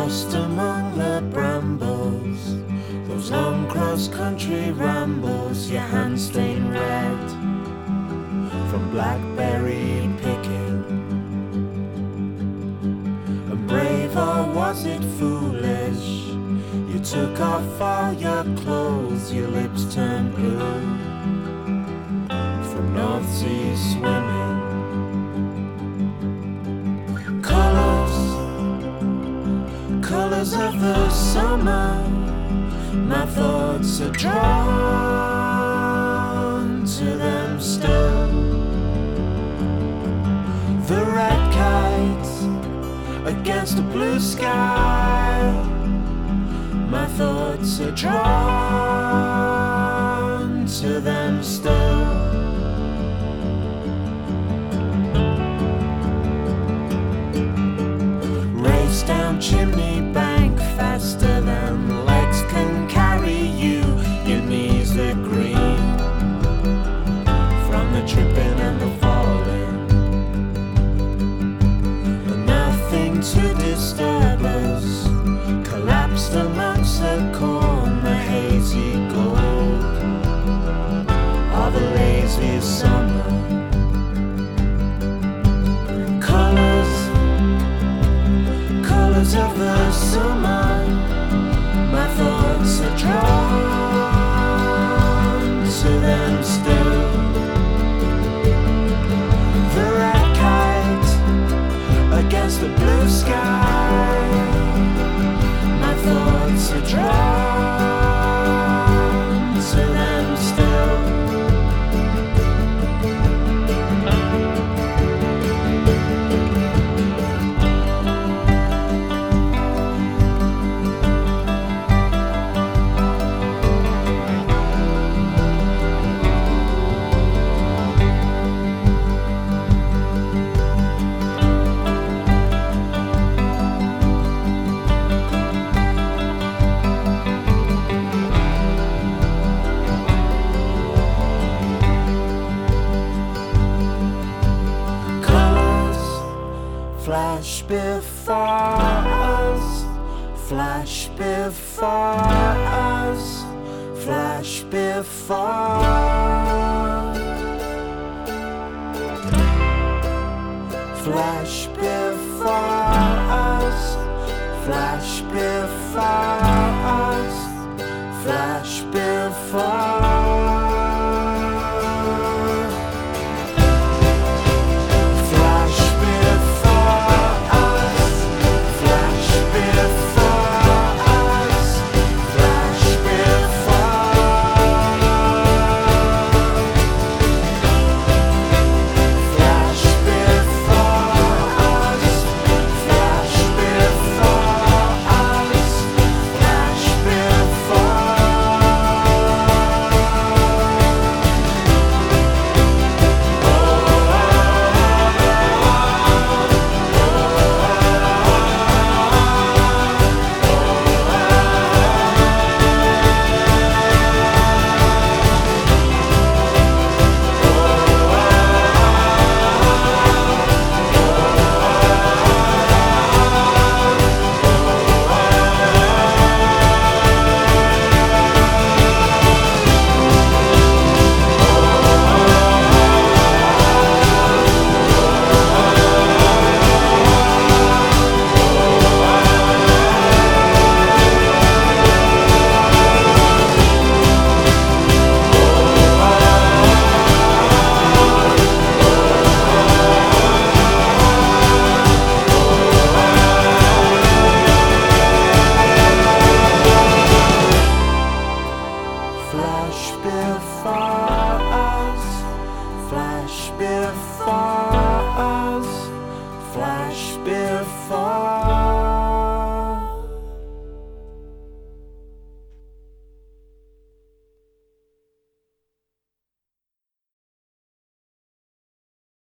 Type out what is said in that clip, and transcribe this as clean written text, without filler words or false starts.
lost among the brambles, those long cross-country rambles, your hands stained red from blackberry picking. And brave, or was it foolish? You took off all your clothes, your lips turned blue from North Sea swimming. Colours of the summer, my thoughts are drawn to them still. The red kite against the blue sky, my thoughts are drawn to them still. Race down chimney bank faster than legs can carry you. Your knees are green from the tripping and the falling, but nothing to disturb us. Collapsed amongst the corn, the hazy gold of the lazy summer. Colours of the summer, my thoughts are drawn to them still. The red kite against the blue sky, my thoughts are drawn to them still. Flash before us, flash before us, flash before, flash before us, flash before us, flash before. Flash before us, flash before us, flash before